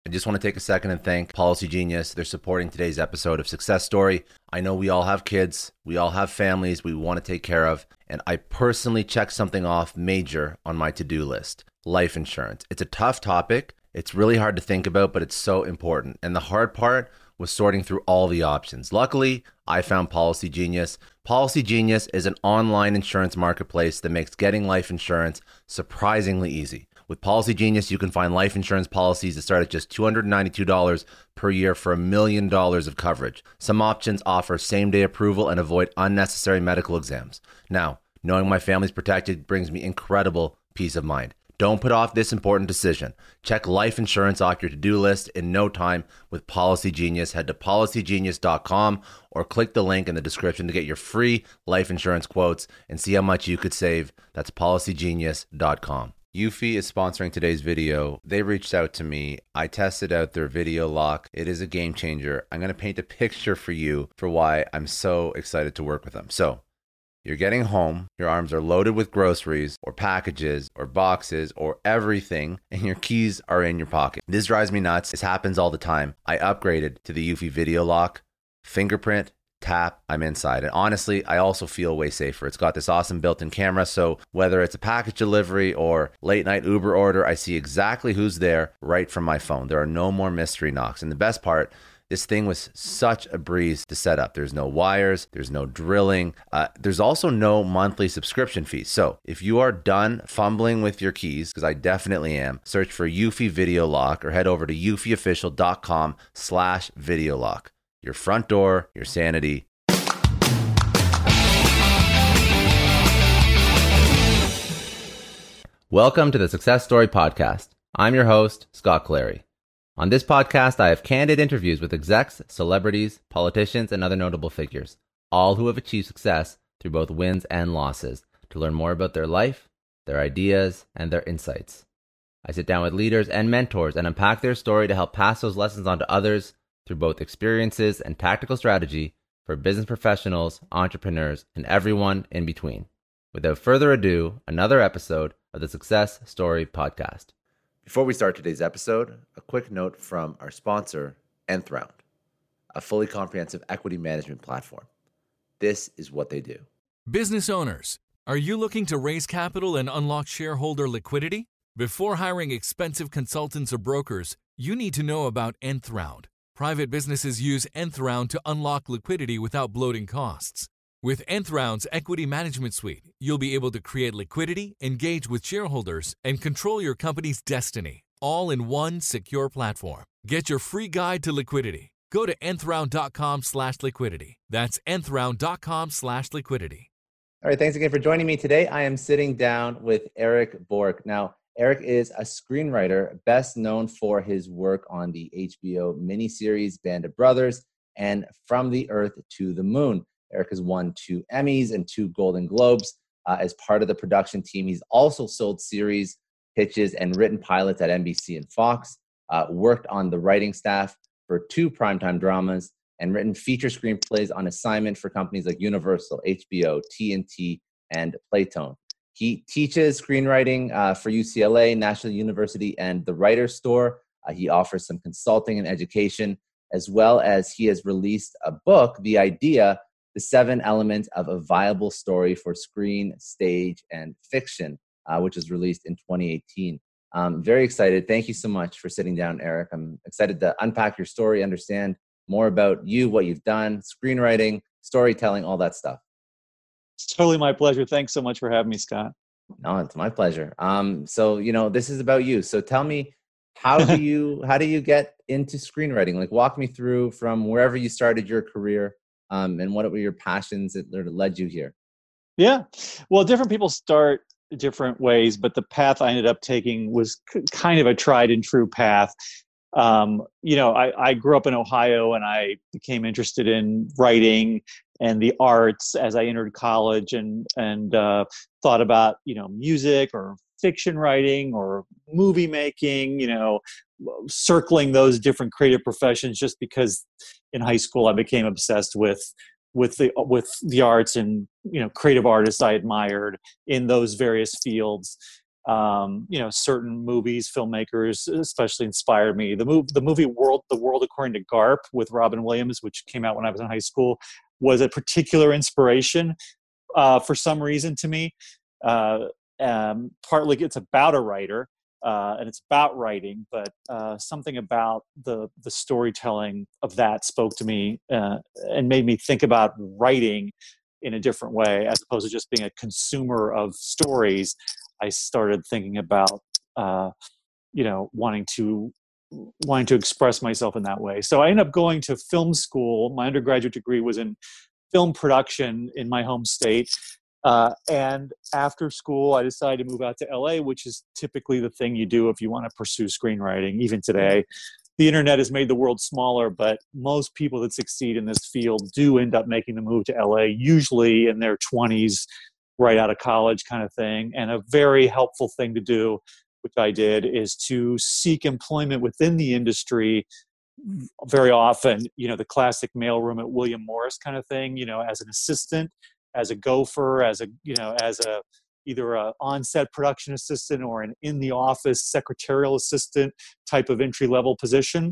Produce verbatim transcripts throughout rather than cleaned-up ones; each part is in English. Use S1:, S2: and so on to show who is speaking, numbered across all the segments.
S1: I just want to take a second and thank Policy Genius. They're supporting today's episode of Success Story. I know we all have kids, we all have families we want to take care of, and I personally checked something off major on my to-do list: life insurance. It's a tough topic. It's really hard to think about, but it's so important. And the hard part was sorting through all the options. Luckily, I found Policy Genius. Policy Genius is an online insurance marketplace that makes getting life insurance surprisingly easy. With Policy Genius, you can find life insurance policies that start at just two hundred ninety-two dollars per year for a million dollars of coverage. Some options offer same-day approval and avoid unnecessary medical exams. Now, knowing my family's protected brings me incredible peace of mind. Don't put off this important decision. Check life insurance off your to-do list in no time with Policy Genius. Head to policy genius dot com or click the link in the description to get your free life insurance quotes and see how much you could save. That's policy genius dot com. Eufy is sponsoring today's video. They reached out to me. I tested out their video lock. It is a game changer. I'm going to paint a picture for you for why I'm so excited to work with them. So, you're getting home, your arms are loaded with groceries or packages or boxes or everything, and your keys are in your pocket. This drives me nuts. This happens all the time. I upgraded to the Eufy video lock, fingerprint, tap, I'm inside. And honestly, I also feel way safer. It's got this awesome built-in camera, so whether it's a package delivery or late night Uber order, I see exactly who's there right from my phone. There are no more mystery knocks. And the best part, this thing was such a breeze to set up. There's no wires, there's no drilling. Uh, there's also no monthly subscription fees. So if you are done fumbling with your keys, because I definitely am, search for Eufy Video Lock or head over to eufy official dot com slash video lock. Your front door, your sanity. Welcome to the Success Story Podcast. I'm your host, Scott Clary. On this podcast, I have candid interviews with execs, celebrities, politicians, and other notable figures, all who have achieved success through both wins and losses, to learn more about their life, their ideas, and their insights. I sit down with leaders and mentors and unpack their story to help pass those lessons on to others through both experiences and tactical strategy for business professionals, entrepreneurs, and everyone in between. Without further ado, another episode of the Success Story Podcast. Before we start today's episode, a quick note from our sponsor, Nth Round, a fully comprehensive equity management platform. This is what they do.
S2: Business owners, are you looking to raise capital and unlock shareholder liquidity? Before hiring expensive consultants or brokers, you need to know about Nth Round. Private businesses use Nth Round to unlock liquidity without bloating costs. With Nth Round's Equity Management Suite, you'll be able to create liquidity, engage with shareholders, and control your company's destiny, all in one secure platform. Get your free guide to liquidity. Go to nth round dot com slash liquidity. That's nth round dot com slash liquidity.
S1: All right, thanks again for joining me today. I am sitting down with Eric Bourque. Now, Eric is a screenwriter best known for his work on the H B O miniseries Band of Brothers and From the Earth to the Moon. Eric has won two Emmys and two Golden Globes uh, as part of the production team. He's also sold series pitches and written pilots at N B C and Fox, uh, worked on the writing staff for two primetime dramas, and written feature screenplays on assignment for companies like Universal, H B O, T N T, and Playtone. He teaches screenwriting uh, for U C L A, National University, and the Writer's Store. Uh, he offers some consulting and education, as well as he has released a book, The Idea, The Seven Elements of a Viable Story for Screen, Stage, and Fiction, uh, which was released in twenty eighteen. Um, very excited. Thank you so much for sitting down, Eric. I'm excited to unpack your story, understand more about you, what you've done, screenwriting, storytelling, all that stuff.
S3: It's totally my pleasure. Thanks so much for having me, Scott.
S1: No, it's my pleasure. Um, so, you know, this is about you. So tell me, how do you how do you get into screenwriting? Like, walk me through from wherever you started your career, um, and what were your passions that led you here?
S3: Yeah. Well, different people start different ways, but the path I ended up taking was c- kind of a tried and true path. Um, you know, I, I grew up in Ohio, and I became interested in writing and the arts as I entered college, and and uh, thought about, you know, music or fiction writing or movie making, you know, circling those different creative professions, just because in high school I became obsessed with with the with the arts and, you know, creative artists I admired in those various fields. Um, you know, certain movies, filmmakers, especially inspired me. The movie, the movie World, The World According to Garp with Robin Williams, which came out when I was in high school, was a particular inspiration uh, for some reason to me. Uh, um, partly it's about a writer uh, and it's about writing, but uh, something about the the storytelling of that spoke to me uh, and made me think about writing in a different way, as opposed to just being a consumer of stories. I started thinking about, uh, you know, wanting to wanting to express myself in that way. So I ended up going to film school. My undergraduate degree was in film production in my home state. Uh, and after school, I decided to move out to L A, which is typically the thing you do if you want to pursue screenwriting, even today. The internet has made the world smaller, but most people that succeed in this field do end up making the move to L A, usually in their twenties, right out of college kind of thing. And a very helpful thing to do, which I did, is to seek employment within the industry. Very often, you know, the classic mailroom at William Morris kind of thing, you know, as an assistant, as a gopher, as a, you know, as a, either a on-set production assistant or an in-the-office secretarial assistant type of entry-level position.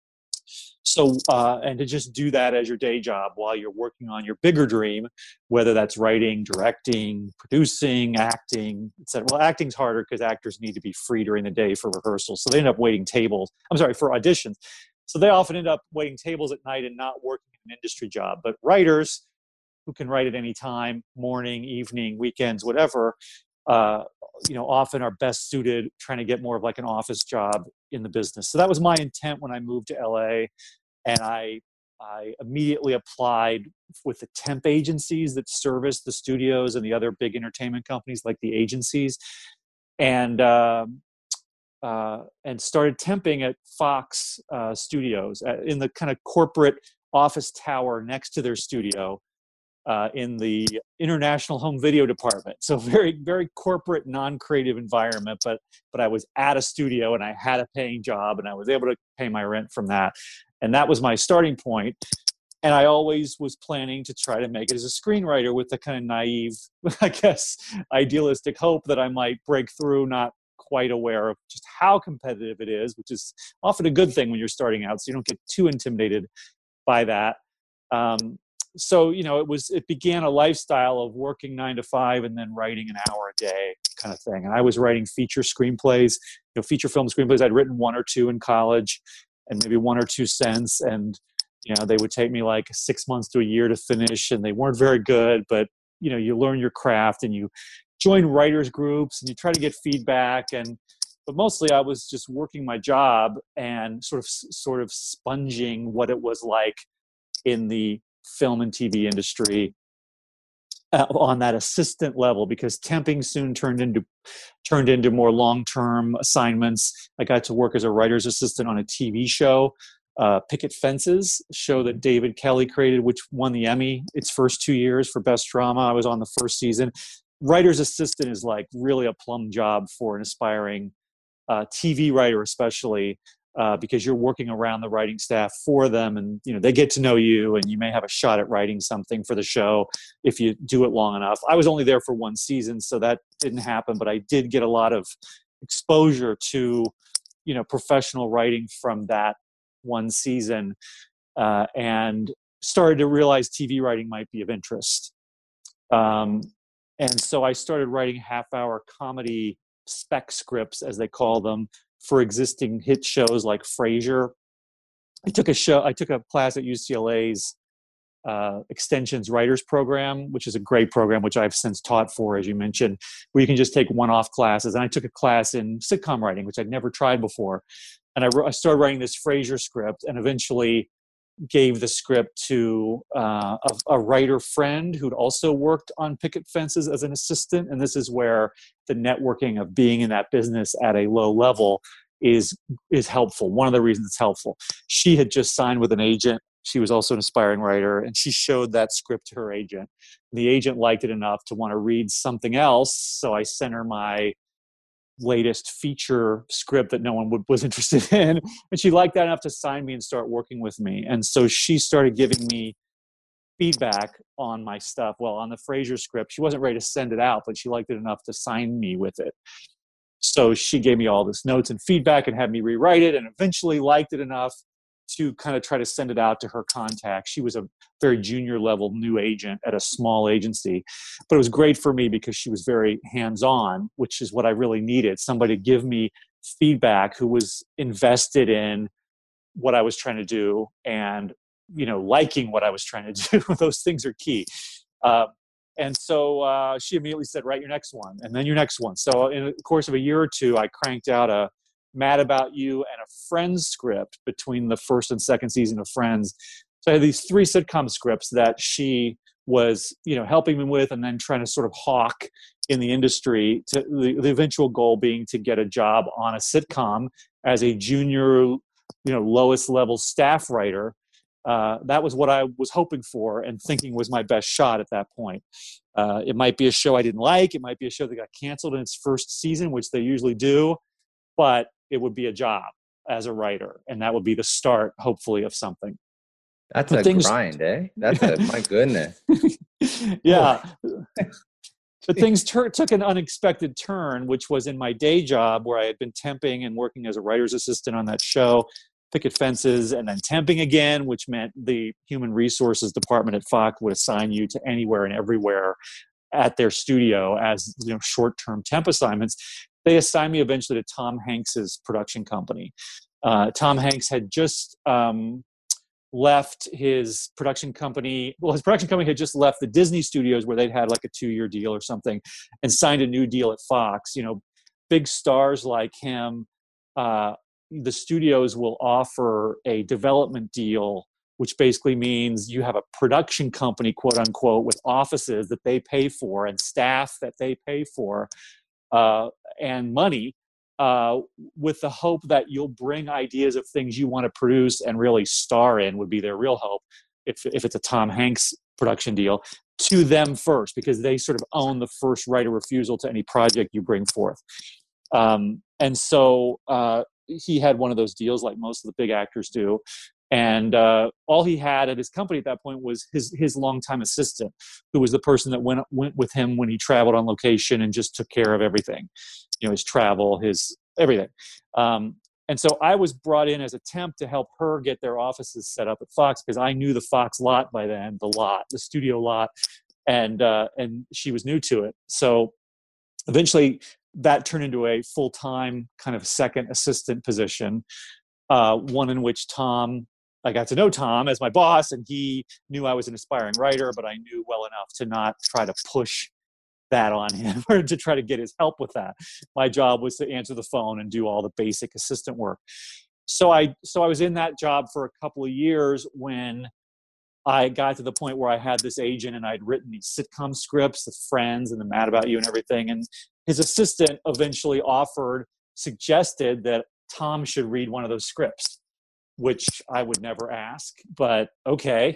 S3: So, uh, and to just do that as your day job while you're working on your bigger dream, whether that's writing, directing, producing, acting, et cetera. Well, acting's harder because actors need to be free during the day for rehearsals. So they end up waiting tables. I'm sorry, for auditions. So they often end up waiting tables at night and not working an industry job. But writers who can write at any time, morning, evening, weekends, whatever, uh, you know, often are best suited trying to get more of like an office job in the business. So that was my intent when I moved to L A, and I I immediately applied with the temp agencies that service the studios and the other big entertainment companies like the agencies, and um, uh, and started temping at Fox uh, Studios uh, in the kind of corporate office tower next to their studio. Uh, in the international home video department. So very, very corporate, non-creative environment, but but I was at a studio and I had a paying job and I was able to pay my rent from that. And that was my starting point. And I always was planning to try to make it as a screenwriter with the kind of naive, I guess, idealistic hope that I might break through, not quite aware of just how competitive it is, which is often a good thing when you're starting out, so you don't get too intimidated by that. Um, So, you know, it was, it began a lifestyle of working nine to five and then writing an hour a day kind of thing. And I was writing feature screenplays, you know, feature film screenplays. I'd written one or two in college and maybe one or two since. And, you know, they would take me like six months to a year to finish and they weren't very good, but, you know, you learn your craft and you join writers groups and you try to get feedback. And, but mostly I was just working my job and sort of, sort of sponging what it was like in the film and T V industry uh, on that assistant level, because temping soon turned into turned into more long-term assignments. I got to work as a writer's assistant on a T V show, uh, Picket Fences, a show that David Kelly created, which won the Emmy its first two years for Best Drama. I was on the first season. Writer's assistant is like really a plum job for an aspiring uh, T V writer, especially. Uh, because you're working around the writing staff for them, and you know they get to know you, and you may have a shot at writing something for the show if you do it long enough. I was only there for one season, so that didn't happen, but I did get a lot of exposure to, you know, professional writing from that one season, uh, and started to realize T V writing might be of interest. Um, and so I started writing half-hour comedy spec scripts, as they call them, for existing hit shows like Frasier. I took a show, I took a class at U C L A's uh, Extensions Writers Program, which is a great program, which I've since taught for, as you mentioned, where you can just take one-off classes. And I took a class in sitcom writing, which I'd never tried before. And I, I started writing this Frasier script and eventually gave the script to uh, a, a writer friend who'd also worked on Picket Fences as an assistant. And this is where the networking of being in that business at a low level is is helpful. One of the reasons it's helpful. She had just signed with an agent. She was also an aspiring writer, and she showed that script to her agent. The agent liked it enough to want to read something else, so I sent her my latest feature script that no one would, was interested in, and she liked that enough to sign me and start working with me. And so she started giving me feedback on my stuff. Well, on the Frasier script, she wasn't ready to send it out, but she liked it enough to sign me with it. So she gave me all this notes and feedback and had me rewrite it, and eventually liked it enough to kind of try to send it out to her contacts. She was a very junior level new agent at a small agency, but it was great for me because she was very hands-on, which is what I really needed. Somebody to give me feedback who was invested in what I was trying to do and, you know, liking what I was trying to do. Those things are key. Uh, and so uh, she immediately said, write your next one and then your next one. So in the course of a year or two, I cranked out a Mad About You and a Friends script between the first and second season of Friends. So I had these three sitcom scripts that she was, you know, helping me with and then trying to sort of hawk in the industry, to the, the eventual goal being to get a job on a sitcom as a junior, you know, lowest level staff writer. Uh, that was what I was hoping for and thinking was my best shot at that point. Uh, it might be a show I didn't like. It might be a show that got canceled in its first season, which they usually do, but it would be a job as a writer. And that would be the start, hopefully, of something.
S4: That's
S3: but
S4: a
S3: things,
S4: grind, eh? That's a, my goodness.
S3: Yeah. But things ter- took an unexpected turn, which was in my day job where I had been temping and working as a writer's assistant on that show, Picket Fences, and then temping again, which meant the human resources department at Fox would assign you to anywhere and everywhere at their studio as, you know, short-term temp assignments. They assigned me eventually to Tom Hanks's production company. Uh, Tom Hanks had just um, left his production company. Well, his production company had just left the Disney studios where they'd had like a two-year deal or something and signed a new deal at Fox. You know, big stars like him, uh, the studios will offer a development deal, which basically means you have a production company, quote unquote, with offices that they pay for and staff that they pay for. Uh, and money, uh, with the hope that you'll bring ideas of things you want to produce and really star in, would be their real hope, if if it's a Tom Hanks production deal, to them first, because they sort of own the first right of refusal to any project you bring forth. Um, and so uh, he had one of those deals like most of the big actors do. And uh, all he had at his company at that point was his his longtime assistant, who was the person that went went with him when he traveled on location and just took care of everything, you know, his travel, his everything. Um, and so I was brought in as a temp to help her get their offices set up at Fox, because I knew the Fox lot by then, the lot, the studio lot, and uh, and she was new to it. So eventually that turned into a full-time kind of second assistant position, uh, one in which Tom, I got to know Tom as my boss, and he knew I was an aspiring writer, but I knew well enough to not try to push that on him or to try to get his help with that. My job was to answer the phone and do all the basic assistant work. So I, so I was in that job for a couple of years when I got to the point where I had this agent and I'd written these sitcom scripts, the Friends and the Mad About You and everything. And his assistant eventually offered, suggested that Tom should read one of those scripts, which I would never ask, but okay.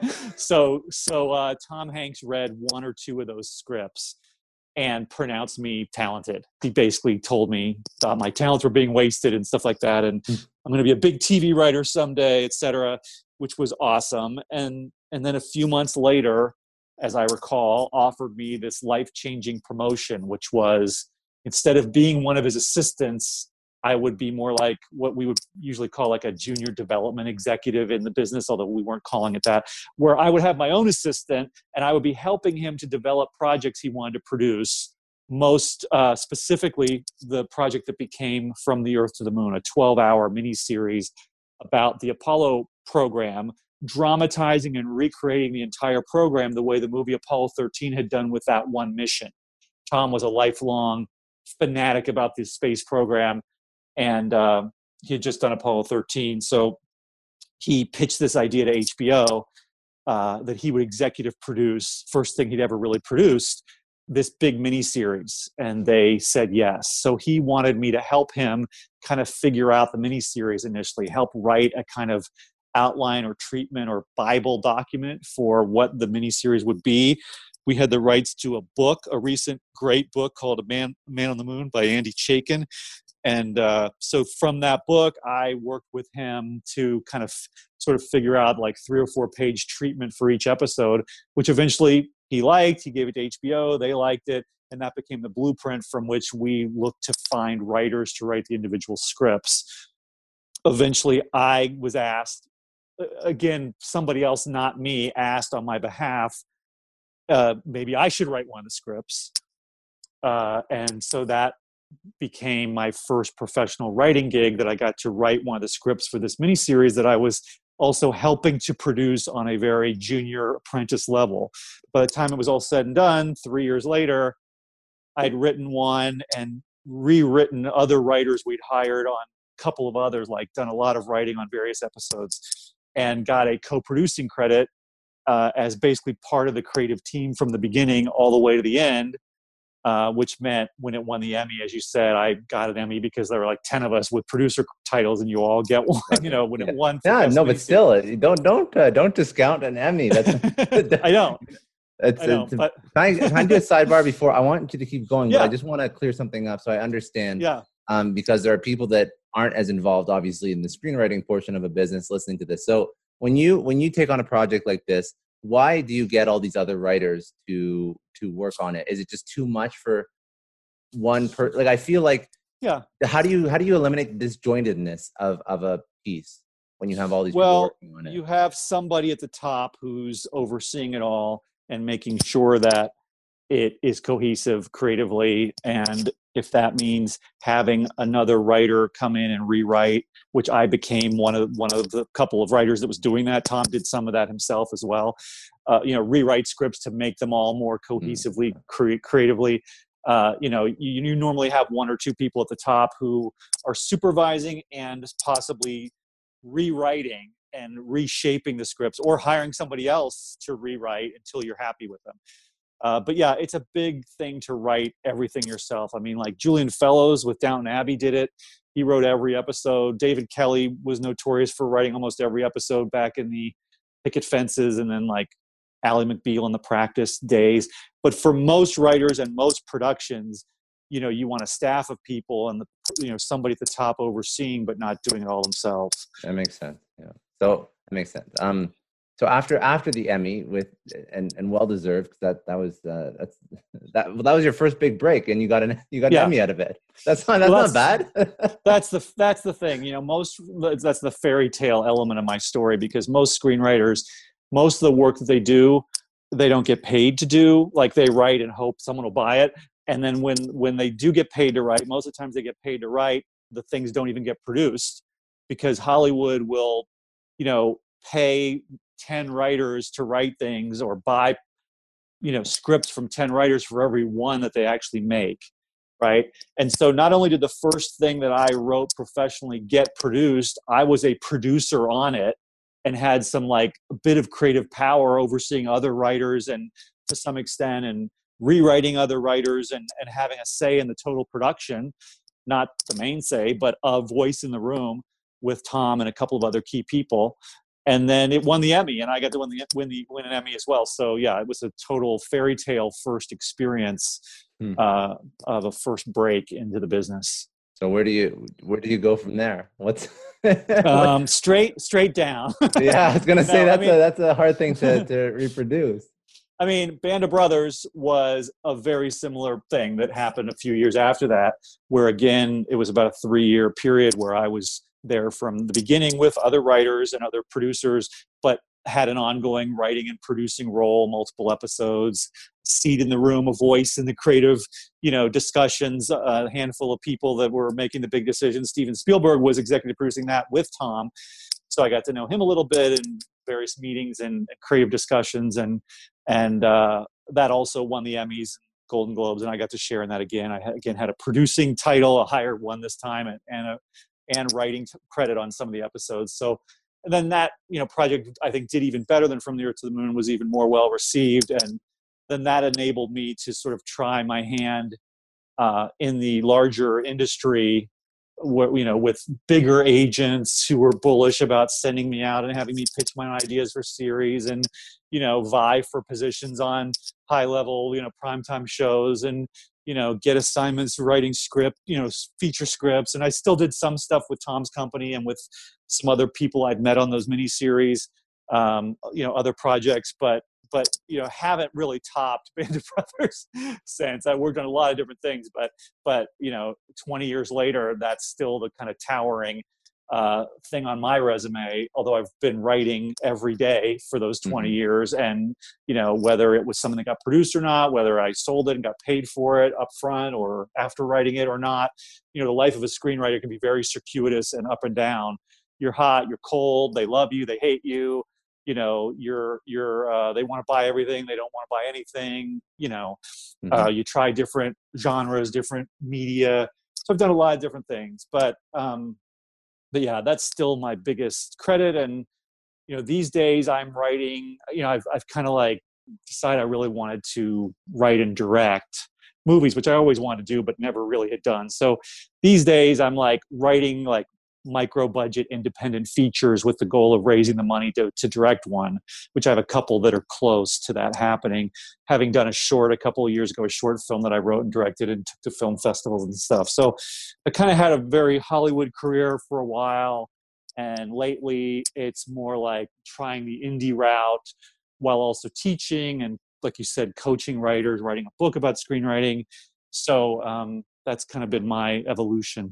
S3: so so uh, Tom Hanks read one or two of those scripts and pronounced me talented. He basically told me uh, my talents were being wasted and stuff like that, and I'm going to be a big T V writer someday, et cetera, which was awesome. And and then a few months later, as I recall, offered me this life-changing promotion, which was, instead of being one of his assistants, I would be more like what we would usually call like a junior development executive in the business, although we weren't calling it that, where I would have my own assistant and I would be helping him to develop projects he wanted to produce, most uh, specifically the project that became From the Earth to the Moon, a twelve-hour miniseries about the Apollo program, dramatizing and recreating the entire program the way the movie Apollo thirteen had done with that one mission. Tom was a lifelong fanatic about this space program, and uh, he had just done Apollo thirteen. So he pitched this idea to H B O uh, that he would executive produce, first thing he'd ever really produced, this big miniseries. And they said yes. So he wanted me to help him kind of figure out the miniseries initially, help write a kind of outline or treatment or Bible document for what the miniseries would be. We had the rights to a book, a recent great book called A Man, Man on the Moon by Andy Chaikin. And uh, so from that book, I worked with him to kind of f- sort of figure out like three or four page treatment for each episode, which eventually he liked. He gave it to H B O. They liked it. and that became the blueprint from which we looked to find writers to write the individual scripts. Eventually, I was asked, again, somebody else, not me, asked on my behalf, uh, maybe I should write one of the scripts. Uh, and so that became my first professional writing gig, that I got to write one of the scripts for this miniseries that I was also helping to produce on a very junior apprentice level. By the time it was all said and done, three years later, I'd written one and rewritten other writers we'd hired on a couple of others, like done a lot of writing on various episodes, and got a co-producing credit uh, as basically part of the creative team from the beginning all the way to the end. Uh, which meant when it won the Emmy, as you said, I got an Emmy because there were like ten of us with producer titles, and you all get one. You know, when
S1: yeah.
S3: it won.
S1: Yeah, no, but still, don't don't uh, don't discount an Emmy. That's
S3: I know.
S1: It's,
S3: I know,
S1: it's,
S3: but
S1: can, I, can I do a sidebar before? I want you to keep going,
S3: yeah.
S1: but I just want to clear something up so I understand.
S3: Yeah.
S1: Um, because there are people that aren't as involved, obviously, in the screenwriting portion of a business listening to this. So when you when you take on a project like this, why do you get all these other writers to to work on it? Is it just too much for one per? Like, I feel like,
S3: yeah.
S1: How do you how do you eliminate the disjointedness of of a piece when you have all these
S3: well,
S1: people working on it?
S3: You have somebody at the top who's overseeing it all and making sure that it is cohesive creatively, and if that means having another writer come in and rewrite, which I became one of one of the couple of writers that was doing that. Tom did some of that himself as well. Uh, you know, rewrite scripts to make them all more cohesively, cre- creatively. Uh, you know, you, you normally have one or two people at the top who are supervising and possibly rewriting and reshaping the scripts, or hiring somebody else to rewrite until you're happy with them. Uh, but yeah, it's a big thing to write everything yourself. I mean, like Julian Fellows with Downton Abbey did it. He wrote every episode. David Kelly was notorious for writing almost every episode back in the Picket Fences, and then like Ally McBeal in the Practice days. But for most writers and most productions, you know, you want a staff of people and the, you know, somebody at the top overseeing, but not doing it all themselves.
S1: That makes sense. Yeah. So that makes sense. Um, so after after the Emmy with and and well deserved, because that that was uh, that's that well, that was your first big break, and you got an you got an
S3: yeah.
S1: Emmy out of it. That's not that's, well, that's not bad.
S3: that's the that's the thing. You know, most that's the fairy tale element of my story, because most screenwriters, most of the work that they do, they don't get paid to do. Like, they write and hope someone will buy it. And then when, when they do get paid to write, most of the times they get paid to write, the things don't even get produced, because Hollywood will, you know, pay ten writers to write things, or buy, you know, scripts from ten writers for every one that they actually make. Right. And so not only did the first thing that I wrote professionally get produced, I was a producer on it, and had some like a bit of creative power overseeing other writers, and to some extent, and rewriting other writers, and, and having a say in the total production, not the main say, but a voice in the room with Tom and a couple of other key people. And then it won the Emmy, and I got to win the win the win an Emmy as well. So yeah, it was a total fairy tale first experience hmm. uh, of a first break into the business.
S1: So where do you where do you go from there? What's
S3: um, straight straight down?
S1: Yeah, I was gonna say no, that's I mean, a that's a hard thing to, to reproduce.
S3: I mean, Band of Brothers was a very similar thing that happened a few years after that, where again, it was about a three-year period where I was there from the beginning with other writers and other producers, but had an ongoing writing and producing role, multiple episodes, seat in the room, a voice in the creative, you know, discussions, a handful of people that were making the big decisions. Steven Spielberg was executive producing that with Tom. So I got to know him a little bit in various meetings and creative discussions, and and uh, that also won the Emmys, Golden Globes, and I got to share in that again. I had, again had a producing title, a higher one this time, and and, a, and writing credit on some of the episodes. So and then that, you know, project I think did even better than From the Earth to the Moon, was even more well received, and then that enabled me to sort of try my hand uh, in the larger industry, you know, with bigger agents who were bullish about sending me out and having me pitch my ideas for series, and, you know, vie for positions on high level, you know, primetime shows, and, you know, get assignments writing script, you know, feature scripts. And I still did some stuff with Tom's company and with some other people I'd met on those miniseries, um, you know, other projects. But but you know, haven't really topped Band of Brothers since. I worked on a lot of different things, but but you know, twenty years later, that's still the kind of towering uh, thing on my resume. Although I've been writing every day for those twenty mm-hmm. years, and you know, whether it was something that got produced or not, whether I sold it and got paid for it up front or after writing it or not, you know, the life of a screenwriter can be very circuitous and up and down. You're hot, you're cold, they love you, they hate you, you know, you're, you're, uh, they want to buy everything, they don't want to buy anything, you know, mm-hmm. uh, you try different genres, different media. So I've done a lot of different things, but, um, but yeah, that's still my biggest credit. And, you know, these days I'm writing, you know, I've, I've kind of like decided I really wanted to write and direct movies, which I always wanted to do, but never really had done. So these days I'm like writing like micro budget independent features with the goal of raising the money to, to direct one, which I have a couple that are close to that happening. Having done a short a couple of years ago, a short film that I wrote and directed and took to film festivals and stuff. So I kind of had a very Hollywood career for a while. And lately it's more like trying the indie route while also teaching and, like you said, coaching writers, writing a book about screenwriting. So um, that's kind of been my evolution.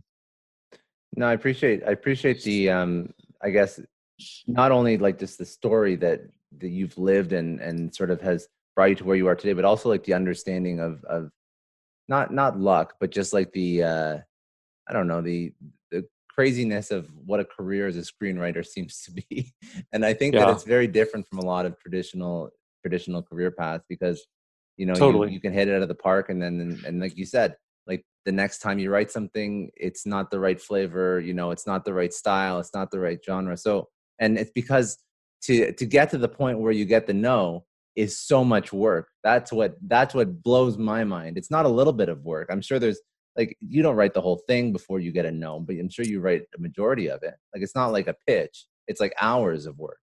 S4: No, I appreciate, I appreciate the, um, I guess, not only like just the story that, that you've lived and, and sort of has brought you to where you are today, but also like the understanding of, of not, not luck, but just like the, uh, I don't know, the, the craziness of what a career as a screenwriter seems to be. And I think yeah. that it's very different from a lot of traditional, traditional career paths because, you know,
S3: totally.
S4: you, you can hit it out of the park. And then, and, and like you said, like the next time you write something, it's not the right flavor, you know, it's not the right style, it's not the right genre. So, and it's because to, to get to the point where you get the no is so much work. That's what, that's what blows my mind. It's not a little bit of work. I'm sure there's like, you don't write the whole thing before you get a no, but I'm sure you write a majority of it. Like, it's not like a pitch. It's like hours of work.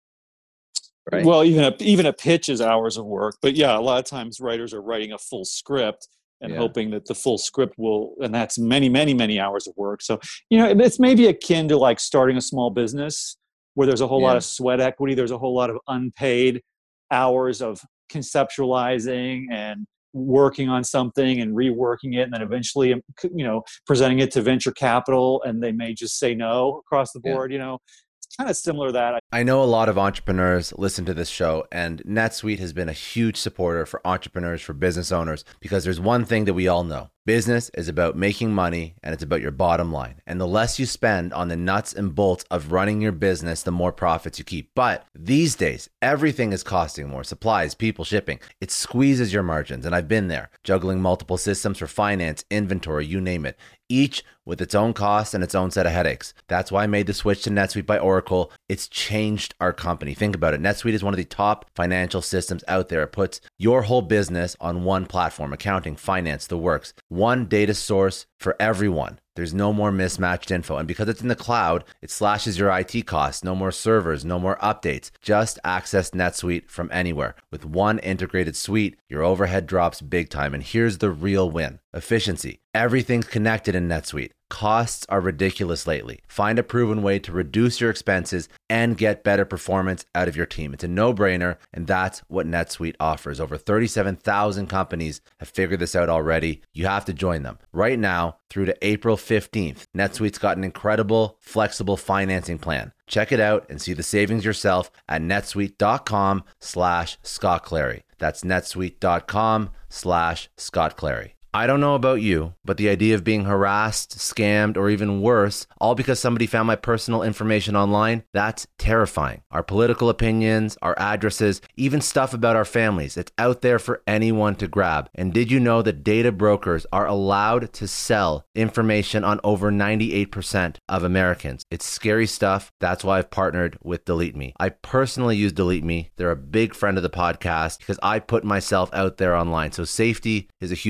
S4: Right?
S3: Well, even a, even a pitch is hours of work, but yeah, a lot of times writers are writing a full script and yeah. hoping that the full script will, and that's many, many, many hours of work. So, you know, it's maybe akin to like starting a small business where there's a whole yeah. lot of sweat equity. There's a whole lot of unpaid hours of conceptualizing and working on something and reworking it. And then eventually, you know, presenting it to venture capital and they may just say no across the board, yeah. you know. Kind of similar to that.
S1: I know a lot of entrepreneurs listen to this show, and NetSuite has been a huge supporter for entrepreneurs, for business owners, because there's one thing that we all know. Business is about making money, and it's about your bottom line. And the less you spend on the nuts and bolts of running your business, the more profits you keep. But these days, everything is costing more. Supplies, people, shipping. It squeezes your margins, and I've been there, juggling multiple systems for finance, inventory, you name it, each with its own costs and its own set of headaches. That's why I made the switch to NetSuite by Oracle. It's changed our company. Think about it. NetSuite is one of the top financial systems out there. It puts your whole business on one platform, accounting, finance, the works. One data source for everyone. There's no more mismatched info. And because it's in the cloud, it slashes your I T costs. No more servers, no more updates. Just access NetSuite from anywhere. With one integrated suite, your overhead drops big time. And here's the real win. Efficiency. Everything's connected in NetSuite. Costs are ridiculous lately. Find a proven way to reduce your expenses and get better performance out of your team. It's a no-brainer, and that's what NetSuite offers. Over thirty-seven thousand companies have figured this out already. You have to join them. Right now, through to April fifteenth, NetSuite's got an incredible, flexible financing plan. Check it out and see the savings yourself at netsuite.com slash Scott Clary. That's netsuite.com slash Scott Clary. I don't know about you, but the idea of being harassed, scammed, or even worse, all because somebody found my personal information online, that's terrifying. Our political opinions, our addresses, even stuff about our families, it's out there for anyone to grab. And did you know that data brokers are allowed to sell information on over ninety-eight percent of Americans? It's scary stuff. That's why I've partnered with Delete Me. I personally use Delete Me. They're a big friend of the podcast because I put myself out there online. So safety is a huge concern.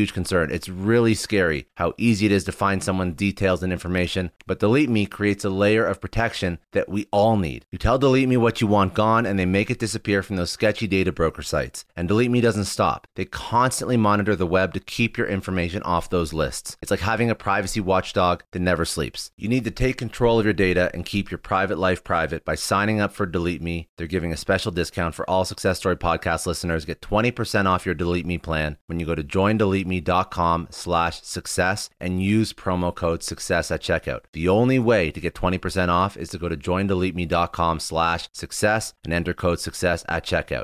S1: hard. It's really scary how easy it is to find someone's details and information, but Delete Me creates a layer of protection that we all need. You tell Delete Me what you want gone, and they make it disappear from those sketchy data broker sites. And Delete Me doesn't stop. They constantly monitor the web to keep your information off those lists. It's like having a privacy watchdog that never sleeps. You need to take control of your data and keep your private life private by signing up for Delete Me. They're giving a special discount for all Success Story podcast listeners. Get twenty percent off your Delete Me plan when you go to joindeleteme.com slash success and use promo code success at checkout. The only way to get twenty percent off is to go to joindeleteme.com slash success and enter code success at checkout.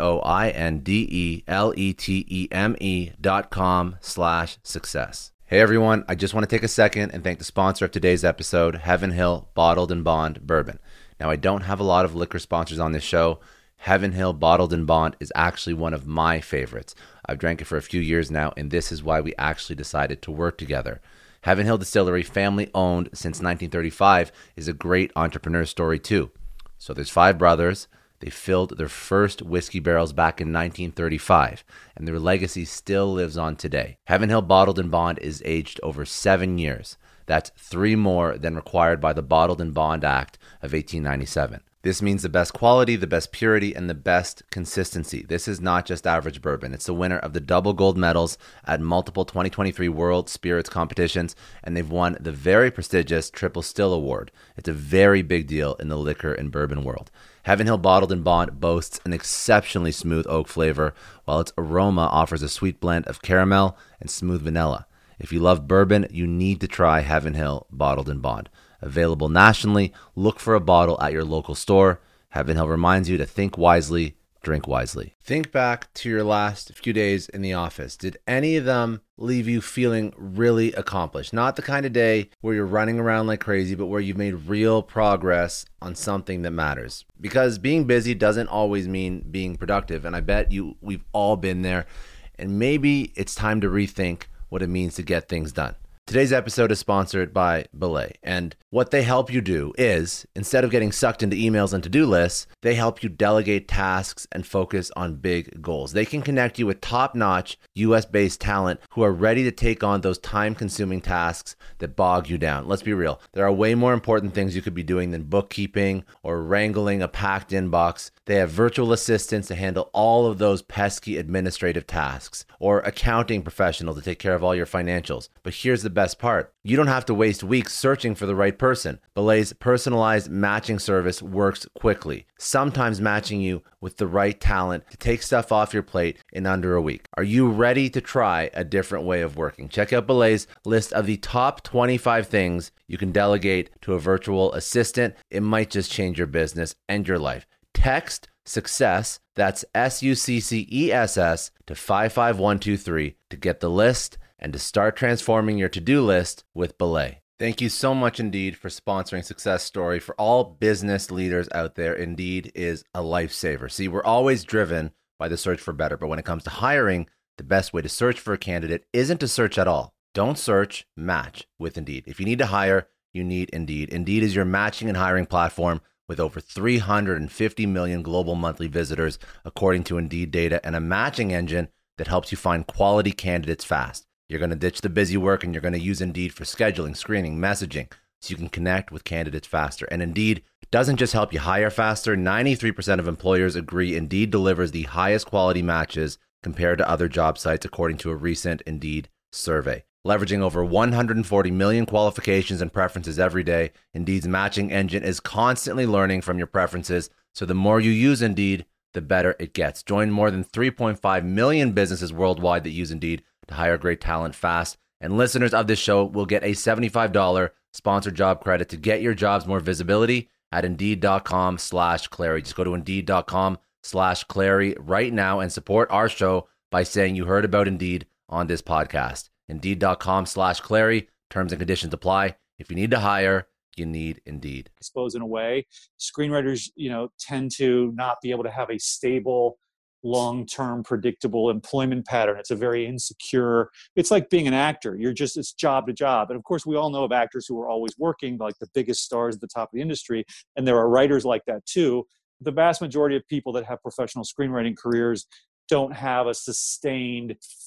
S1: J-O-I-N-D-E-L-E-T-E-M-E dot com slash success. Hey everyone, I just want to take a second and thank the sponsor of today's episode, Heaven Hill Bottled and Bond Bourbon. Now, I don't have a lot of liquor sponsors on this show. Heaven Hill Bottled and Bond is actually one of my favorites. I've drank it for a few years now, and this is why we actually decided to work together. Heaven Hill Distillery, family owned since nineteen thirty-five, is a great entrepreneur story too. So there's five brothers. They filled their first whiskey barrels back in nineteen thirty-five, and their legacy still lives on today. Heaven Hill Bottled and Bond is aged over seven years. That's three more than required by the Bottled and Bond Act of eighteen ninety-seven. This means the best quality, the best purity, and the best consistency. This is not just average bourbon. It's the winner of the double gold medals at multiple twenty twenty-three World Spirits competitions, and they've won the very prestigious Triple Still Award. It's a very big deal in the liquor and bourbon world. Heaven Hill Bottled and Bond boasts an exceptionally smooth oak flavor, while its aroma offers a sweet blend of caramel and smooth vanilla. If you love bourbon, you need to try Heaven Hill Bottled and Bond. Available nationally, look for a bottle at your local store. Heaven Hill reminds you to think wisely, drink wisely. Think back to your last few days in the office. Did any of them leave you feeling really accomplished? Not the kind of day where you're running around like crazy, but where you've made real progress on something that matters. Because being busy doesn't always mean being productive, and I bet you we've all been there. And maybe it's time to rethink what it means to get things done. Today's episode is sponsored by Belay, and what they help you do is, instead of getting sucked into emails and to-do lists, they help you delegate tasks and focus on big goals. They can connect you with top-notch U S-based talent who are ready to take on those time-consuming tasks that bog you down. Let's be real. There are way more important things you could be doing than bookkeeping or wrangling a packed inbox. They have virtual assistants to handle all of those pesky administrative tasks, or accounting professional to take care of all your financials. But here's the best part. You don't have to waste weeks searching for the right person. Belay's personalized matching service works quickly, sometimes matching you with the right talent to take stuff off your plate in under a week. Are you ready to try a different way of working? Check out Belay's list of the top twenty-five things you can delegate to a virtual assistant. It might just change your business and your life. Text SUCCESS, that's S U C C E S S, to five five one two three to get the list and to start transforming your to-do list with Belay. Thank you so much, Indeed, for sponsoring Success Story. For all business leaders out there, Indeed is a lifesaver. See, we're always driven by the search for better, but when it comes to hiring, the best way to search for a candidate isn't to search at all. Don't search, match with Indeed. If you need to hire, you need Indeed. Indeed is your matching and hiring platform with over three hundred fifty million global monthly visitors, according to Indeed data, and a matching engine that helps you find quality candidates fast. You're going to ditch the busy work and you're going to use Indeed for scheduling, screening, messaging, so you can connect with candidates faster. And Indeed doesn't just help you hire faster. ninety-three percent of employers agree Indeed delivers the highest quality matches compared to other job sites, according to a recent Indeed survey. Leveraging over one hundred forty million qualifications and preferences every day, Indeed's matching engine is constantly learning from your preferences, so the more you use Indeed, the better it gets. Join more than three point five million businesses worldwide that use Indeed to hire great talent fast. And listeners of this show will get a seventy-five dollars sponsored job credit to get your jobs more visibility at Indeed.com slash Clary. Just go to Indeed.com slash Clary right now and support our show by saying you heard about Indeed on this podcast. Indeed.com slash Clary. Terms and conditions apply. If you need to hire, you need Indeed.
S3: I suppose in a way, screenwriters, you know, tend to not be able to have a stable, long-term, predictable employment pattern. It's a very insecure, it's like being an actor. You're just, it's job to job. And of course, we all know of actors who are always working, like the biggest stars at the top of the industry. And there are writers like that too. The vast majority of people that have professional screenwriting careers don't have a sustained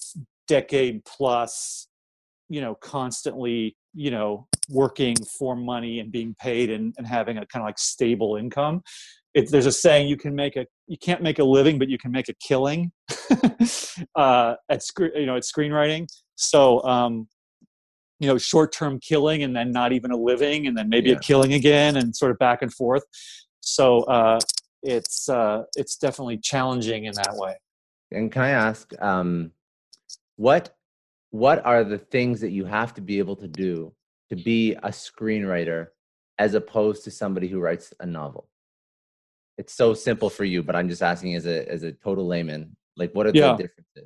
S3: decade plus, you know, constantly, you know, working for money and being paid and, and having a kind of like stable income. It, there's a saying, you can make a, you can't make a living, but you can make a killing uh, at, sc- you know, at screenwriting. So, um, you know, short-term killing and then not even a living and then maybe
S4: Yeah.
S3: a killing again and sort of back and forth. So uh, it's, uh, it's definitely challenging in that way.
S4: And can I ask, um, what what are the things that you have to be able to do to be a screenwriter as opposed to somebody who writes a novel? It's so simple for you, but I'm just asking as a as a total layman, like what are
S3: Yeah.
S4: the differences?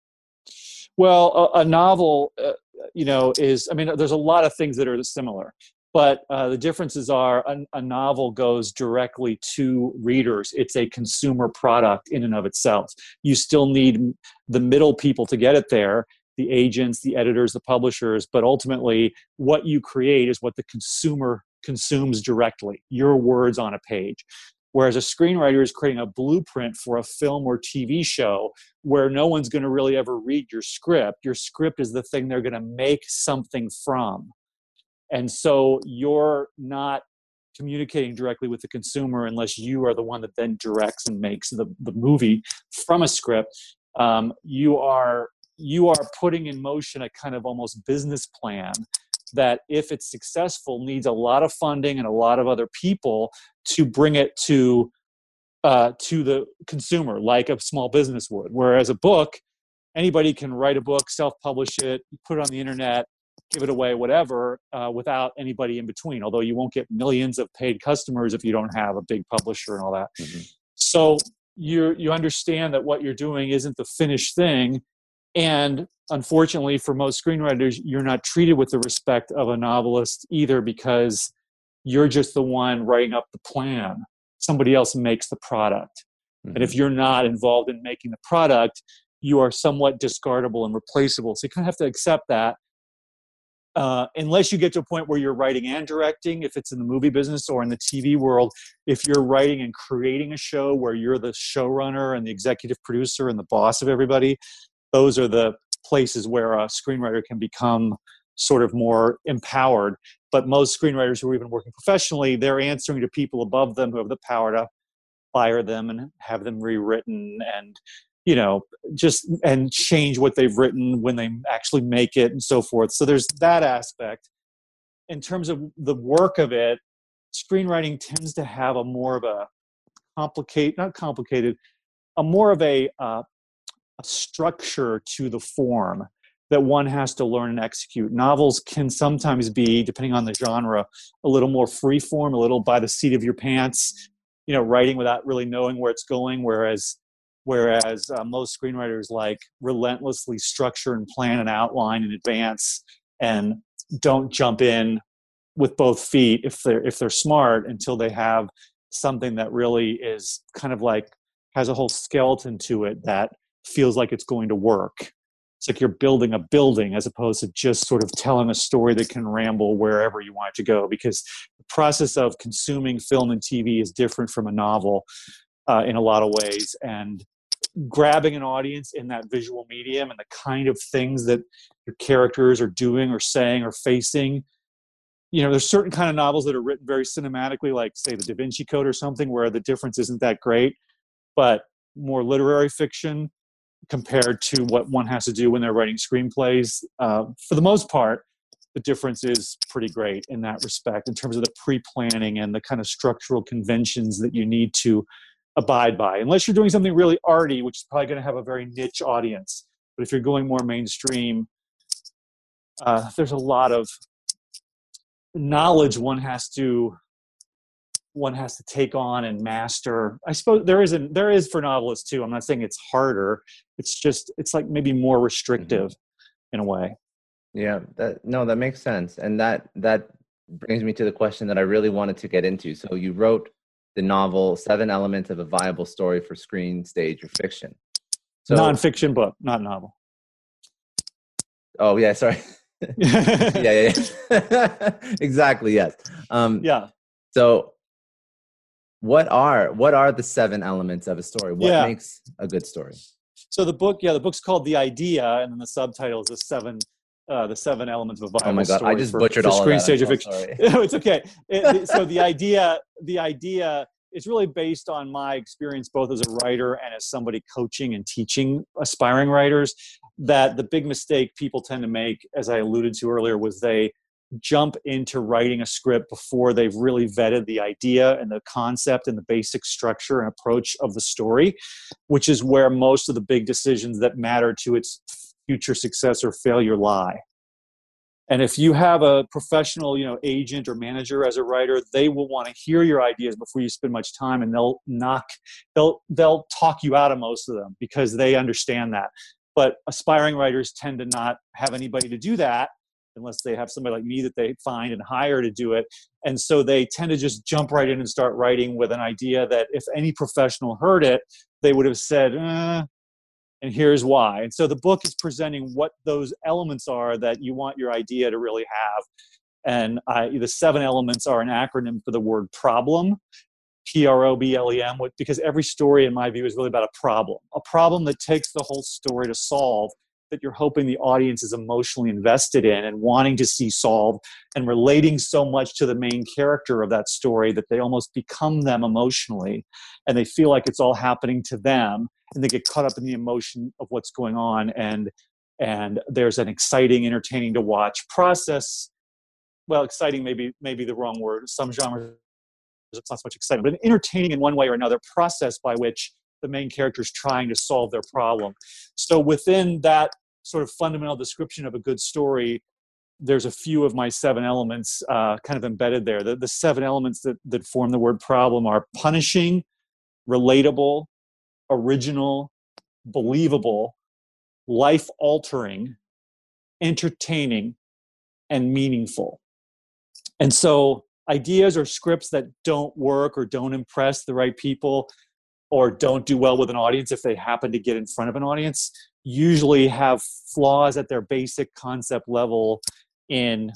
S3: Well, a, a novel, uh, you know, is, I mean, there's a lot of things that are similar, but uh, the differences are a, a novel goes directly to readers. It's a consumer product in and of itself. You still need the middle people to get it there, the agents, the editors, the publishers, but ultimately what you create is what the consumer consumes directly, your words on a page. Whereas a screenwriter is creating a blueprint for a film or T V show where no one's going to really ever read your script. Your script is the thing they're going to make something from. And so you're not communicating directly with the consumer unless you are the one that then directs and makes the, the movie from a script. Um, you are you are putting in motion a kind of almost business plan that, if it's successful, needs a lot of funding and a lot of other people to bring it to uh, to the consumer, like a small business would. Whereas a book, anybody can write a book, self-publish it, put it on the internet, give it away, whatever, uh, without anybody in between. Although you won't get millions of paid customers if you don't have a big publisher and all that. Mm-hmm. So you you understand that what you're doing isn't the finished thing. And unfortunately, for most screenwriters, you're not treated with the respect of a novelist either, because you're just the one writing up the plan. Somebody else makes the product. Mm-hmm. And if you're not involved in making the product, you are somewhat discardable and replaceable. So you kind of have to accept that. Uh, unless you get to a point where you're writing and directing, if it's in the movie business or in the T V world, if you're writing and creating a show where you're the showrunner and the executive producer and the boss of everybody, those are the places where a screenwriter can become sort of more empowered. But most screenwriters who are even working professionally, they're answering to people above them who have the power to fire them and have them rewritten and, you know, just and change what they've written when they actually make it and so forth. So there's that aspect. In terms of the work of it, screenwriting tends to have a more of a complicated, not complicated, a more of a, uh, a structure to the form that one has to learn and execute. Novels can sometimes be, depending on the genre, a little more free form, a little by the seat of your pants, you know, writing without really knowing where it's going. Whereas, whereas uh, most screenwriters like relentlessly structure and plan and outline in advance and don't jump in with both feet if they're, if they're smart until they have something that really is kind of like has a whole skeleton to it that feels like it's going to work. It's like you're building a building as opposed to just sort of telling a story that can ramble wherever you want it to go, because the process of consuming film and T V is different from a novel uh, in a lot of ways. And grabbing an audience in that visual medium and the kind of things that your characters are doing or saying or facing, you know, there's certain kind of novels that are written very cinematically, like say the Da Vinci Code or something, where the difference isn't that great, but more literary fiction compared to what one has to do when they're writing screenplays. Uh, for the most part, the difference is pretty great in that respect, in terms of the pre-planning and the kind of structural conventions that you need to abide by. Unless you're doing something really arty, which is probably going to have a very niche audience. But if you're going more mainstream, uh, there's a lot of knowledge one has to one has to take on and master. I suppose there is a, there is for novelists too. I'm not saying it's harder. It's just, it's like maybe more restrictive mm-hmm. in a way.
S4: Yeah, that, no, that makes sense. And that, that brings me to the question that I really wanted to get into. So you wrote the novel, Seven Elements of a Viable Story for Screen, Stage, or Fiction. So,
S3: nonfiction book, not novel.
S4: Oh yeah, sorry. yeah, yeah, yeah. Exactly. Yes. Um,
S3: yeah.
S4: So what are, what are the seven elements of a story? What
S3: yeah.
S4: makes a good story?
S3: So the book, yeah, the book's called The Idea, and then the subtitle is the seven, uh, the seven elements of a viable
S4: Oh my God,
S3: story
S4: I just
S3: for,
S4: butchered
S3: for
S4: all
S3: screen
S4: of that.
S3: stage
S4: I'm so
S3: fiction.
S4: sorry.
S3: It's okay. It, so the idea, the idea is really based on my experience both as a writer and as somebody coaching and teaching aspiring writers, that the big mistake people tend to make, as I alluded to earlier, was they jump into writing a script before they've really vetted the idea and the concept and the basic structure and approach of the story, which is where most of the big decisions that matter to its future success or failure lie. And if you have a professional, you know, agent or manager as a writer, they will want to hear your ideas before you spend much time, and they'll knock, they'll they'll talk you out of most of them because they understand that. But aspiring writers tend to not have anybody to do that unless they have somebody like me that they find and hire to do it. And so they tend to just jump right in and start writing with an idea that if any professional heard it, they would have said, eh, and here's why. And so the book is presenting what those elements are that you want your idea to really have. And I, the seven elements are an acronym for the word problem, P R O B L E M, because every story, in my view, is really about a problem, a problem that takes the whole story to solve, that you're hoping the audience is emotionally invested in and wanting to see solved and relating so much to the main character of that story that they almost become them emotionally, and they feel like it's all happening to them, and they get caught up in the emotion of what's going on. And and there's an exciting, entertaining to watch process. Well, exciting maybe maybe the wrong word. Some genres, it's not so much exciting, but an entertaining in one way or another process by which the main character is trying to solve their problem. So within that sort of fundamental description of a good story, there's a few of my seven elements uh, kind of embedded there. The, the seven elements that, that form the word problem are punishing, relatable, original, believable, life-altering, entertaining, and meaningful. And so ideas or scripts that don't work or don't impress the right people or don't do well with an audience if they happen to get in front of an audience usually have flaws at their basic concept level in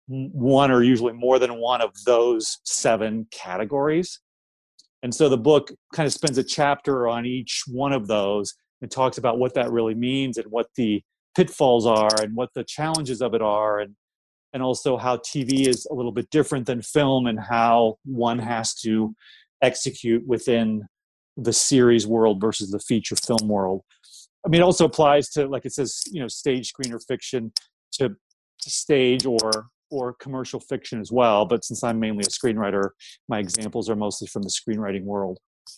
S3: one or usually more than one of those seven categories. And so the book kind of spends a chapter on each one of those and talks about what that really means and what the pitfalls are and what the challenges of it are, and and also how T V is a little bit different than film and how one has to execute within the series world versus the feature film world. I mean, it also applies to, like it says, you know, stage, screen, or fiction, to, to stage or or commercial fiction as well. But since I'm mainly a screenwriter, my examples are mostly from the screenwriting world.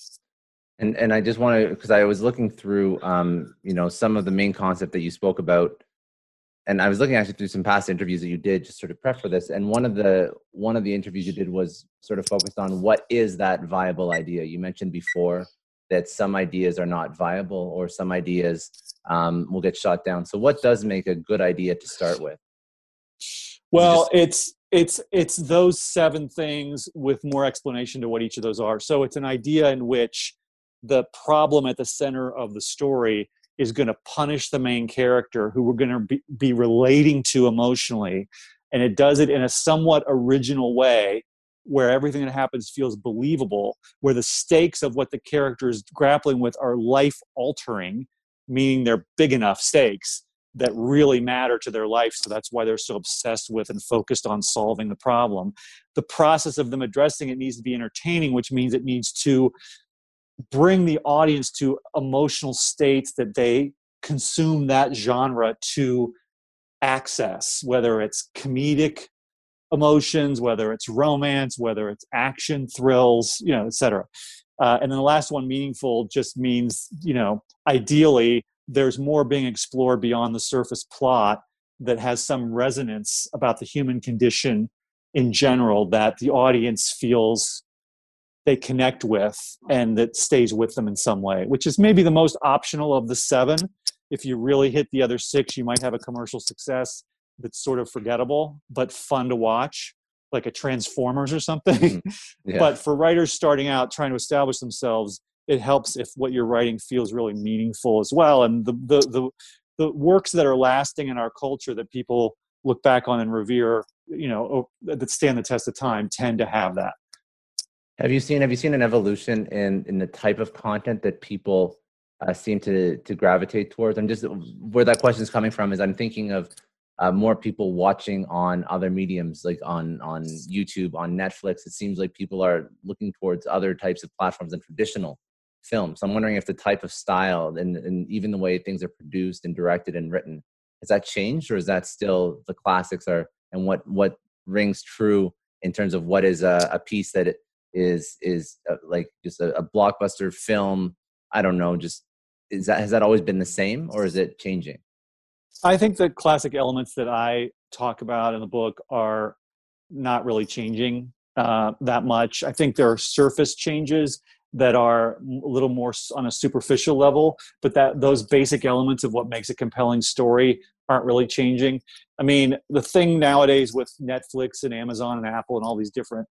S4: And and I just want to, because I was looking through, um, you know, some of the main concept that you spoke about, and I was looking actually through some past interviews that you did just sort of prep for this. And one of the one of the interviews you did was sort of focused on what is that viable idea. You mentioned before that some ideas are not viable or some ideas um, will get shot down. So what does make a good idea to start with?
S3: Well, it's it's it's those seven things with more explanation to what each of those are. So it's an idea in which the problem at the center of the story is going to punish the main character who we're going to be, be relating to emotionally. And it does it in a somewhat original way where everything that happens feels believable, where the stakes of what the character is grappling with are life-altering, meaning they're big enough stakes that really matter to their life. So that's why they're so obsessed with and focused on solving the problem. The process of them addressing it needs to be entertaining, which means it needs to bring the audience to emotional states that they consume that genre to access, whether it's comedic emotions, whether it's romance, whether it's action, thrills, you know, et cetera. Uh, and then the last one, meaningful, just means, you know, ideally there's more being explored beyond the surface plot that has some resonance about the human condition in general that the audience feels they connect with and that stays with them in some way, which is maybe the most optional of the seven. If you really hit the other six, you might have a commercial success that's sort of forgettable, but fun to watch, like a Transformers or something. Mm-hmm. Yeah. But for writers starting out, trying to establish themselves, it helps if what you're writing feels really meaningful as well. And the the the, the works that are lasting in our culture that people look back on and revere, you know, that stand the test of time, tend to have that.
S4: Have you seen Have you seen an evolution in in the type of content that people uh, seem to to gravitate towards? I'm just where that question is coming from is I'm thinking of uh, more people watching on other mediums like on on YouTube, on Netflix. It seems like people are looking towards other types of platforms than traditional film. So I'm wondering if the type of style and, and even the way things are produced and directed and written, has that changed, or is that still the classics are, and what what rings true in terms of what is a, a piece that is is uh, like just a, a blockbuster film? I don't know, just is that has that always been the same, or is it changing?
S3: I think the classic elements that I talk about in the book are not really changing uh, that much. I think there are surface changes that are a little more on a superficial level, but that those basic elements of what makes a compelling story aren't really changing. I mean, the thing nowadays with Netflix and Amazon and Apple and all these different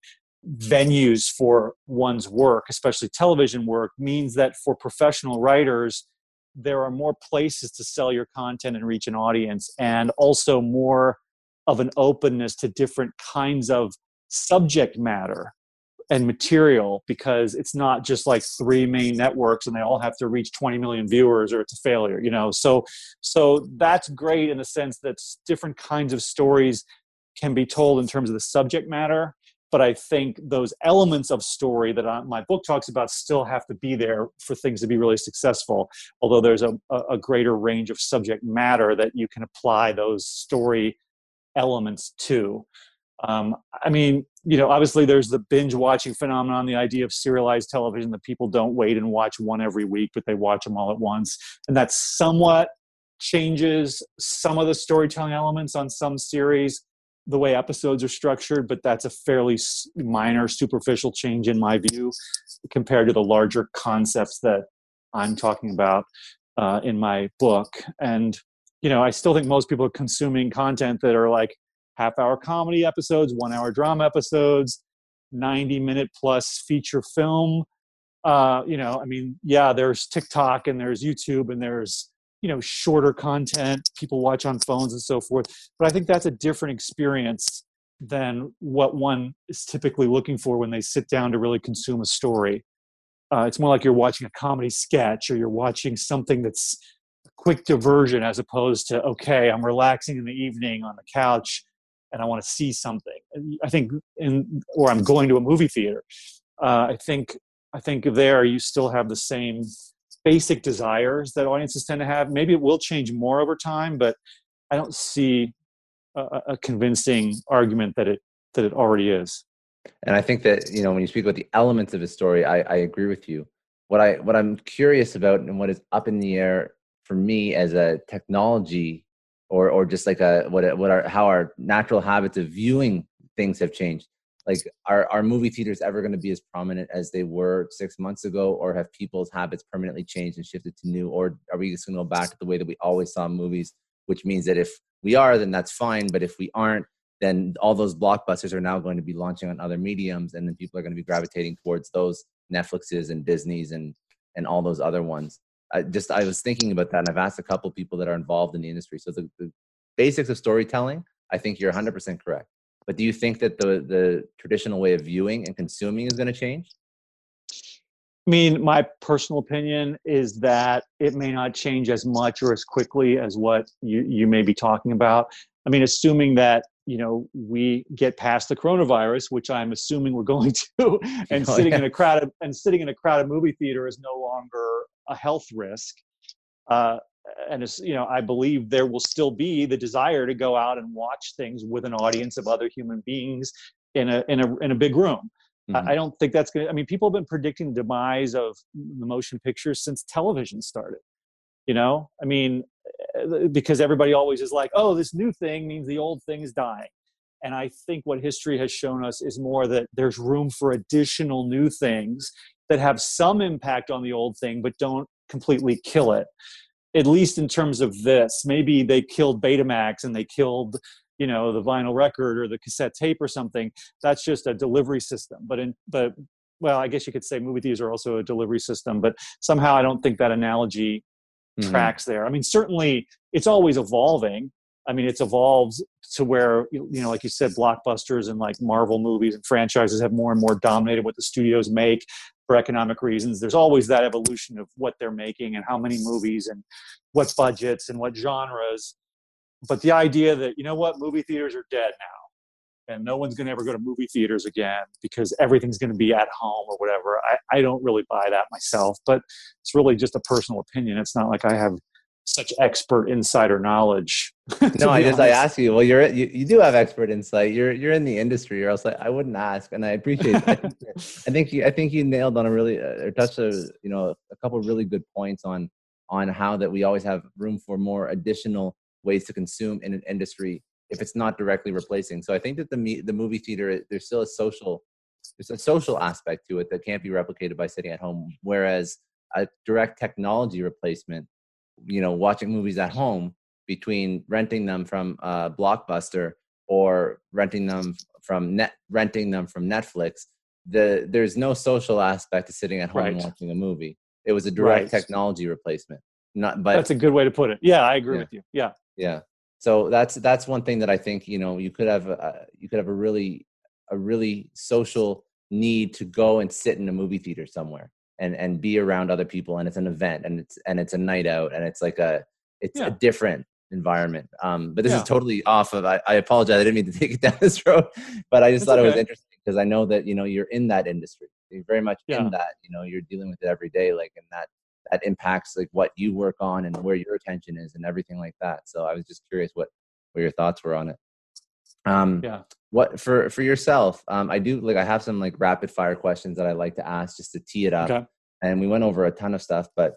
S3: venues for one's work, especially television work, means that for professional writers, there are more places to sell your content and reach an audience, and also more of an openness to different kinds of subject matter and material, because it's not just like three main networks and they all have to reach twenty million viewers or it's a failure, you know? So, so that's great in the sense that different kinds of stories can be told in terms of the subject matter. But I think those elements of story that I, my book talks about still have to be there for things to be really successful. Although there's a, a greater range of subject matter that you can apply those story elements to. Um, I mean, you know, obviously there's the binge watching phenomenon, the idea of serialized television, that people don't wait and watch one every week, but they watch them all at once. And that somewhat changes some of the storytelling elements on some series, the way episodes are structured, but that's a fairly minor, superficial change in my view, compared to the larger concepts that I'm talking about uh, in my book. And, you know, I still think most people are consuming content that are like half hour comedy episodes, one hour drama episodes, ninety minute plus feature film. Uh, you know, I mean, yeah, there's TikTok and there's YouTube and there's, you know, shorter content people watch on phones and so forth. But I think that's a different experience than what one is typically looking for when they sit down to really consume a story. Uh, it's more like you're watching a comedy sketch, or you're watching something that's a quick diversion, as opposed to, okay, I'm relaxing in the evening on the couch and I want to see something. I think, in, or I'm going to a movie theater. Uh, I think, I think there you still have the same basic desires that audiences tend to have. Maybe it will change more over time, but I don't see a, a convincing argument that it that it already is.
S4: And I think that, you know, when you speak about the elements of a story, I, I agree with you. What I what I'm curious about, and what is up in the air for me as a technology, or or just like a what what are how our natural habits of viewing things have changed. Like, are, are movie theaters ever going to be as prominent as they were six months ago, or have people's habits permanently changed and shifted to new? Or are we just going to go back to the way that we always saw movies, which means that if we are, then that's fine. But if we aren't, then all those blockbusters are now going to be launching on other mediums, and then people are going to be gravitating towards those Netflixes and Disneys and, and all those other ones. I just, I was thinking about that, and I've asked a couple of people that are involved in the industry. So the, the basics of storytelling, I think you're one hundred percent correct. But do you think that the, the traditional way of viewing and consuming is going to change?
S3: I mean, my personal opinion is that it may not change as much or as quickly as what you, you may be talking about. I mean, assuming that, you know, we get past the coronavirus, which I'm assuming we're going to, and
S4: Oh,
S3: sitting
S4: yeah.
S3: in a crowded and sitting in a crowded movie theater is no longer a health risk. Uh, and it's, you know, I believe there will still be the desire to go out and watch things with an audience of other human beings in a in a in a big room.
S4: Mhm.
S3: I, I don't think that's going to. I mean, people have been predicting the demise of the motion pictures since television started. You know, I mean, uh, because everybody always is like, oh, this new thing means the old thing is dying. And I think what history has shown us is more that there's room for additional new things that have some impact on the old thing, but don't completely kill it. At least in terms of this, maybe they killed Betamax and they killed, you know, the vinyl record or the cassette tape or something. That's just a delivery system. But in, but well, I guess you could say movie theaters are also a delivery system. But somehow I don't think that analogy
S4: Mhm.
S3: tracks there. I mean, certainly it's always evolving. I mean, it's evolved to where, you know, like you said, blockbusters and like Marvel movies and franchises have more and more dominated what the studios make for economic reasons. There's always that evolution of what they're making and how many movies and what budgets and what genres. But the idea that, you know what, movie theaters are dead now and no one's going to ever go to movie theaters again because everything's going to be at home or whatever. I, I don't really buy that myself, but it's really just a personal opinion. It's not like I have such expert insider knowledge.
S4: No, I just, honest. I ask you, well, you're, you, you do have expert insight. You're, you're in the industry, or else I, I wouldn't ask. And I appreciate it. I think, I think you, I think you nailed on a really, uh, or touched a, you know, a couple of really good points on, on how that we always have room for more additional ways to consume in an industry if it's not directly replacing. So I think that the, the movie theater, there's still a social, there's a social aspect to it that can't be replicated by sitting at home. Whereas a direct technology replacement, you know, watching movies at home, between renting them from uh, Blockbuster or renting them from net renting them from Netflix, the there's no social aspect to sitting at home
S3: right.
S4: and watching a movie. It was a direct
S3: right.
S4: technology replacement. Not, but
S3: that's a good way to put it. Yeah, I agree
S4: yeah.
S3: with you. Yeah,
S4: yeah. So that's that's one thing that I think, you know, you could have uh, you could have a really a really social need to go and sit in a movie theater somewhere and and be around other people, and it's an event, and it's and it's a night out, and it's like a it's
S3: yeah.
S4: a different environment. Um, but this
S3: yeah.
S4: is totally off of. I, I apologize. I didn't mean to take it down this road, but I just
S3: That's
S4: thought
S3: okay.
S4: it was interesting because I know that, you know, you're in that industry. You're very much
S3: yeah.
S4: in that. You know, you're dealing with it every day, like, and that that impacts like what you work on and where your attention is and everything like that. So I was just curious what what your thoughts were on it. Um,
S3: yeah.
S4: What for for yourself? Um, I do like I have some like rapid fire questions that I like to ask just to tee it up.
S3: Okay.
S4: And we went over a ton of stuff, but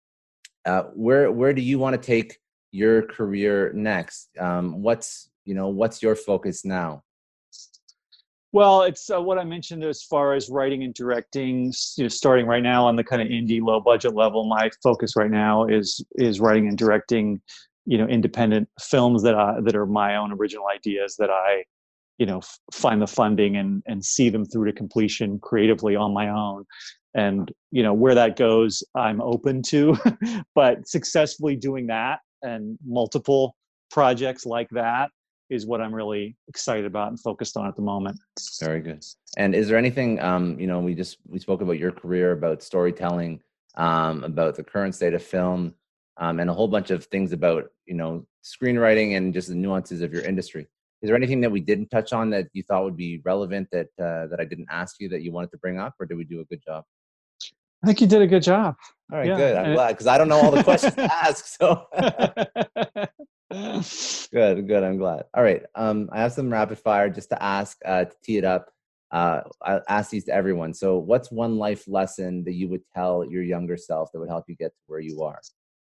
S4: uh, where where do you want to take your career next? Um, what's you know what's your focus now?
S3: Well, it's uh, what I mentioned as far as writing and directing. You know, starting right now on the kind of indie, low budget level. My focus right now is is writing and directing, you know, independent films that I, that are my own original ideas that I, you know, f- find the funding and and see them through to completion creatively on my own. And, you know, where that goes, I'm open to, but successfully doing that and multiple projects like that is what I'm really excited about and focused on at the moment.
S4: Very good. And is there anything, um, you know, we just, we spoke about your career, about storytelling, um, about the current state of film, um, and a whole bunch of things about, you know, screenwriting and just the nuances of your industry. Is there anything that we didn't touch on that you thought would be relevant that, uh, that I didn't ask you that you wanted to bring up, or did we do a good job?
S3: I think you did a good job.
S4: All right,
S3: yeah.
S4: good. I'm
S3: and
S4: glad, because I don't know all the questions to ask. So good, good. I'm glad. All right. Um, I have some rapid fire just to ask, uh, to tee it up. Uh, I ask these to everyone. So what's one life lesson that you would tell your younger self that would help you get to where you are?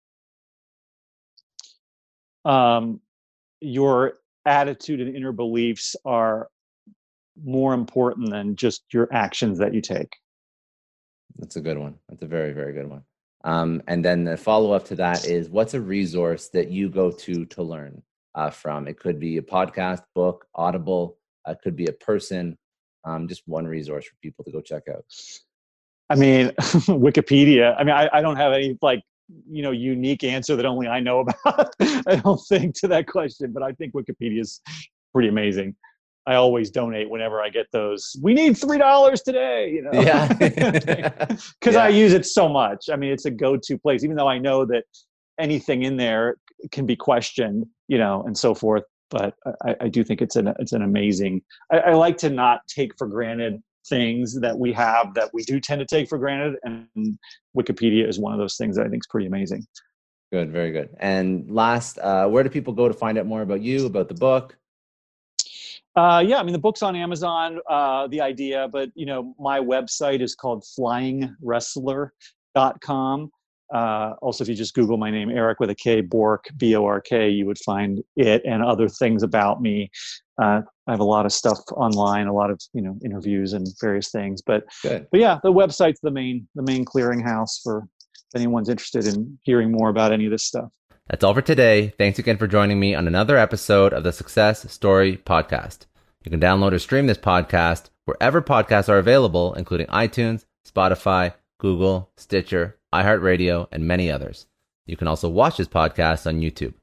S3: Um, your attitude and inner beliefs are more important than just your actions that you take.
S4: That's a good one. That's a very, very good one. Um, and then the follow-up to that is, what's a resource that you go to to learn uh, from? It could be a podcast, book, Audible. Uh, it could be a person. Um, just one resource for people to go check out.
S3: I mean, Wikipedia. I mean, I, I don't have any like, you know, unique answer that only I know about. I don't think to that question, but I think Wikipedia is pretty amazing. I always donate whenever I get those. We need three dollars today, you know.
S4: Yeah,
S3: because
S4: yeah.
S3: I use it so much. I mean, it's a go-to place, even though I know that anything in there can be questioned, you know, and so forth. But I, I do think it's an it's an amazing. I, I like to not take for granted things that we have that we do tend to take for granted, and Wikipedia is one of those things that I think is pretty amazing.
S4: Good, very good. And last, uh, where do people go to find out more about you, about the book?
S3: Uh, yeah, I mean, the book's on Amazon, uh, the idea, but, you know, my website is called flying wrestler dot com. Uh, also, if you just Google my name, Eric with a K, Bork, B O R K, you would find it and other things about me. Uh, I have a lot of stuff online, a lot of, you know, interviews and various things. But,
S4: Good.
S3: but yeah, the website's the main, the main clearinghouse for if anyone's interested in hearing more about any of this stuff.
S1: That's all for today. Thanks again for joining me on another episode of the Success Story Podcast. You can download or stream this podcast wherever podcasts are available, including iTunes, Spotify, Google, Stitcher, iHeartRadio, and many others. You can also watch this podcast on YouTube.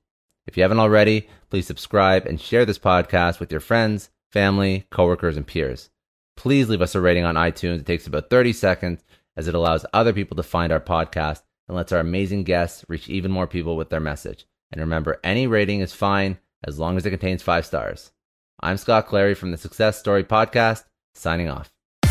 S1: If you haven't already, please subscribe and share this podcast with your friends, family, coworkers, and peers. Please leave us a rating on iTunes. It takes about thirty seconds, as it allows other people to find our podcast and lets our amazing guests reach even more people with their message. And remember, any rating is fine as long as it contains five stars. I'm Scott Clary from the Success Story Podcast, signing off.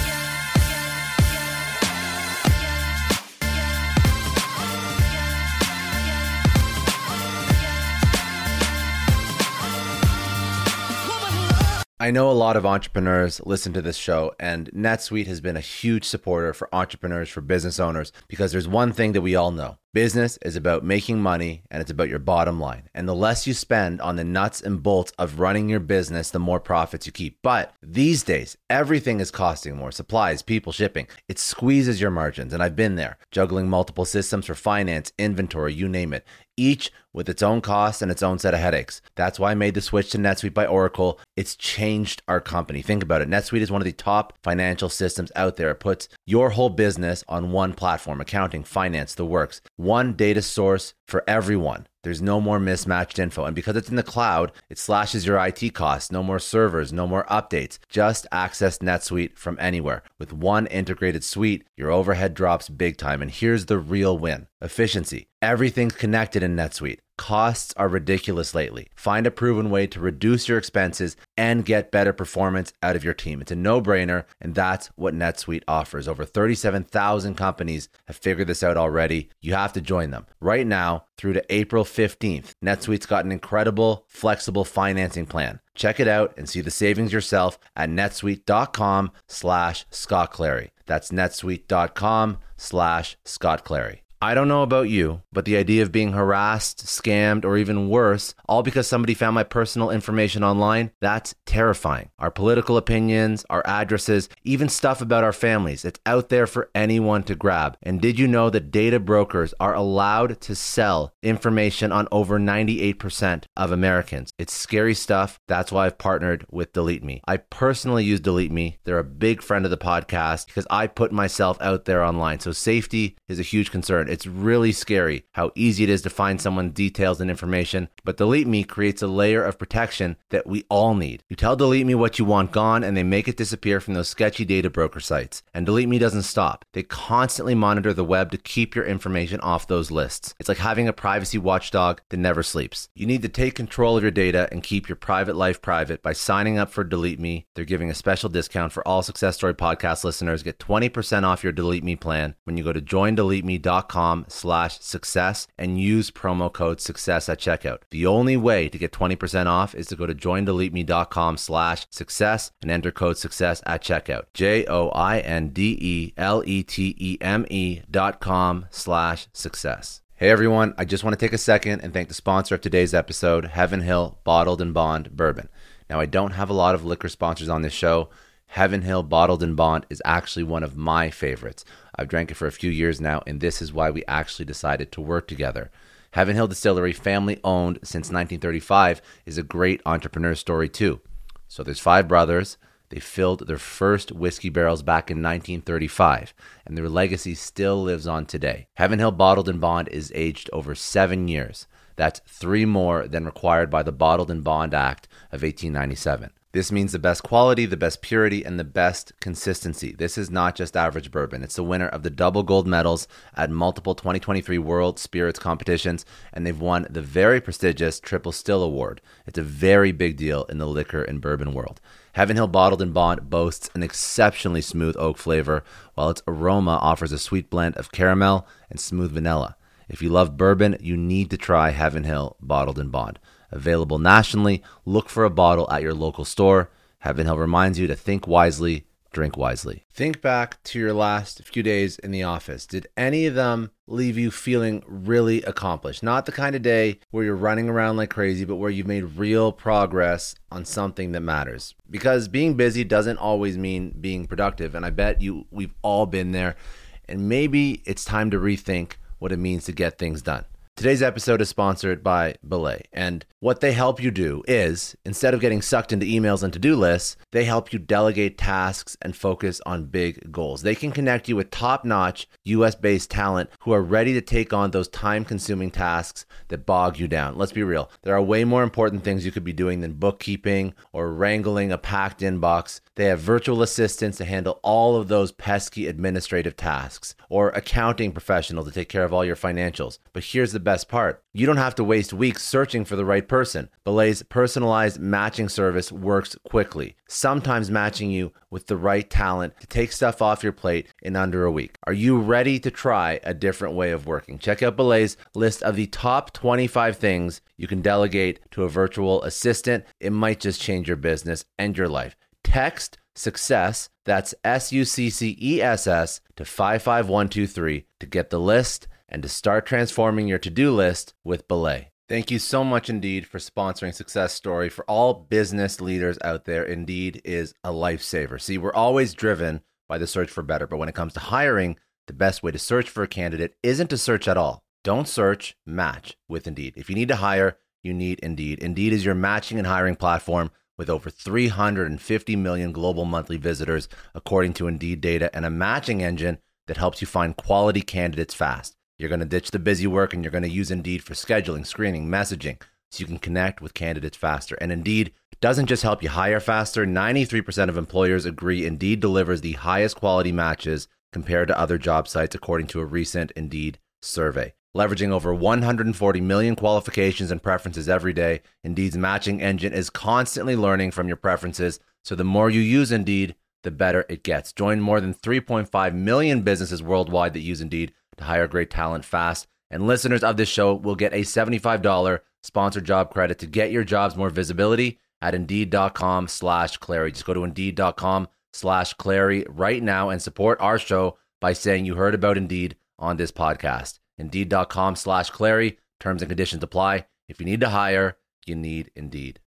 S1: I know a lot of entrepreneurs listen to this show, and NetSuite has been a huge supporter for entrepreneurs, for business owners, because there's one thing that we all know. Business is about making money, and it's about your bottom line. And the less you spend on the nuts and bolts of running your business, the more profits you keep. But these days, everything is costing more. Supplies, people, shipping. It squeezes your margins, and I've been there, juggling multiple systems for finance, inventory, you name it, each with its own costs and its own set of headaches. That's why I made the switch to NetSuite by Oracle. It's changed our company. Think about it. NetSuite is one of the top financial systems out there. It puts your whole business on one platform: accounting, finance, the works. One data source for everyone. There's no more mismatched info. And because it's in the cloud, it slashes your I T costs. No more servers, no more updates. Just access NetSuite from anywhere. With one integrated suite, your overhead drops big time. And here's the real win: efficiency. Everything's connected in NetSuite. Costs are ridiculous lately. Find a proven way to reduce your expenses and get better performance out of your team. It's a no-brainer, and that's what NetSuite offers. Over thirty-seven thousand companies have figured this out already. You have to join them. Right now, through to April fifteenth, NetSuite's got an incredible, flexible financing plan. Check it out and see the savings yourself at netsuite.com slash Scott Clary. That's netsuite.com slash Scott Clary. I don't know about you, but the idea of being harassed, scammed, or even worse, all because somebody found my personal information online, that's terrifying. Our political opinions, our addresses, even stuff about our families, it's out there for anyone to grab. And did you know that data brokers are allowed to sell information on over ninety-eight percent of Americans? It's scary stuff. That's why I've partnered with Delete Me. I personally use Delete Me. They're a big friend of the podcast because I put myself out there online. So safety is a huge concern. It's really scary how easy it is to find someone's details and information, but Delete Me creates a layer of protection that we all need. You tell Delete Me what you want gone, and they make it disappear from those sketchy data broker sites. And Delete Me doesn't stop. They constantly monitor the web to keep your information off those lists. It's like having a privacy watchdog that never sleeps. You need to take control of your data and keep your private life private by signing up for Delete Me. They're giving a special discount for all Success Story podcast listeners. Get twenty percent off your Delete Me plan when you go to join delete me dot com slash success and use promo code success at checkout. The only way to get twenty percent off is to go to join delete me dot com slash success and enter code success at checkout. J O I N D E L E T E M E dot com slash success. Hey everyone, I just want to take a second and thank the sponsor of today's episode, Heaven Hill Bottled and Bond Bourbon. Now, I don't have a lot of liquor sponsors on this show. Heaven Hill Bottled and Bond is actually one of my favorites. I've drank it for a few years now, and this is why we actually decided to work together. Heaven Hill Distillery, family owned since nineteen thirty-five, is a great entrepreneur story too. So there's five brothers. They filled their first whiskey barrels back in nineteen thirty-five, and their legacy still lives on today. Heaven Hill Bottled and Bond is aged over seven years. That's three more than required by the Bottled and Bond Act of eighteen ninety-seven. This means the best quality, the best purity, and the best consistency. This is not just average bourbon. It's the winner of the double gold medals at multiple twenty twenty-three World Spirits competitions, and they've won the very prestigious Triple Still Award. It's a very big deal in the liquor and bourbon world. Heaven Hill Bottled and Bond boasts an exceptionally smooth oak flavor, while its aroma offers a sweet blend of caramel and smooth vanilla. If you love bourbon, you need to try Heaven Hill Bottled and Bond. Available nationally, look for a bottle at your local store. Heaven Hill reminds you to think wisely, drink wisely. Think back to your last few days in the office. Did any of them leave you feeling really accomplished? Not the kind of day where you're running around like crazy, but where you've made real progress on something that matters. Because being busy doesn't always mean being productive, and I bet you we've all been there. And maybe it's time to rethink what it means to get things done. Today's episode is sponsored by Belay, and what they help you do is, instead of getting sucked into emails and to-do lists, they help you delegate tasks and focus on big goals. They can connect you with top-notch U S-based talent who are ready to take on those time-consuming tasks that bog you down. Let's be real. There are way more important things you could be doing than bookkeeping or wrangling a packed inbox. They have virtual assistants to handle all of those pesky administrative tasks, or accounting professional to take care of all your financials. But here's the best part. You don't have to waste weeks searching for the right person. Belay's personalized matching service works quickly, sometimes matching you with the right talent to take stuff off your plate in under a week. Are you ready to try a different way of working? Check out Belay's list of the top twenty-five things you can delegate to a virtual assistant. It might just change your business and your life. Text SUCCESS, that's S U C C E S S, to five five one two three to get the list and to start transforming your to-do list with Belay. Thank you so much, Indeed, for sponsoring Success Story. For all business leaders out there, Indeed is a lifesaver. See, we're always driven by the search for better, but when it comes to hiring, the best way to search for a candidate isn't to search at all. Don't search, match with Indeed. If you need to hire, you need Indeed. Indeed is your matching and hiring platform with over three hundred fifty million global monthly visitors, according to Indeed data, and a matching engine that helps you find quality candidates fast. You're going to ditch the busy work and you're going to use Indeed for scheduling, screening, messaging, so you can connect with candidates faster. And Indeed doesn't just help you hire faster. ninety-three percent of employers agree Indeed delivers the highest quality matches compared to other job sites, according to a recent Indeed survey. Leveraging over one hundred forty million qualifications and preferences every day, Indeed's matching engine is constantly learning from your preferences, so the more you use Indeed, the better it gets. Join more than three point five million businesses worldwide that use Indeed to hire great talent fast. And listeners of this show will get a seventy-five dollars sponsored job credit to get your jobs more visibility at Indeed.com slash Clary. Just go to Indeed.com slash Clary right now and support our show by saying you heard about Indeed on this podcast. Indeed.com slash Clary. Terms and conditions apply. If you need to hire, you need Indeed.